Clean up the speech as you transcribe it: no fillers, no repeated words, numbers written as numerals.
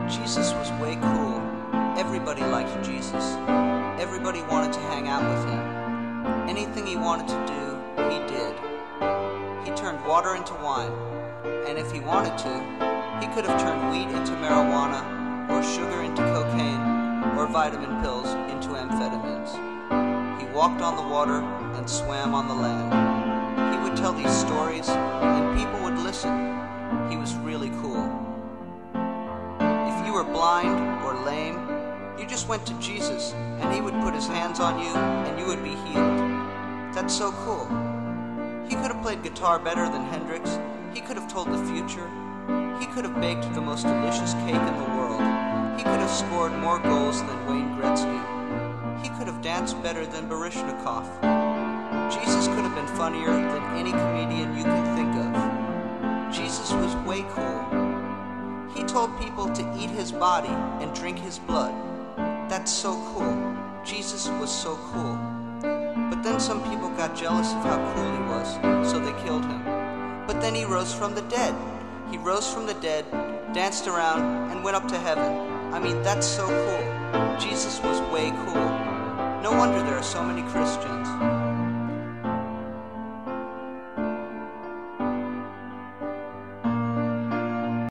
Jesus was way cool. Everybody liked Jesus. Everybody wanted to hang out with him. Anything he wanted to do, he did. He turned water into wine, and if he wanted to, he could have turned wheat into marijuana, or sugar into cocaine, or vitamin pills into amphetamines. He walked on the water and swam on the land. He would tell these stories, and people would listen. He was really cool. If you were blind or lame, you just went to Jesus, and he would put his hands on you, and you would be healed. That's so cool. He could have played guitar better than Hendrix. He could have told the future. He could have baked the most delicious cake in the world. He could have scored more goals than Wayne Gretzky. He could have danced better than Baryshnikov. Jesus could have been funnier than any comedian you can think of. Jesus was way cool. He told people to eat his body and drink his blood. That's so cool. Jesus was so cool. But then some people got jealous of how cool he was, so they killed him. But then he rose from the dead. He rose from the dead, danced around, and went up to heaven. I mean, that's so cool. Jesus was way cool. No wonder there are so many Christians.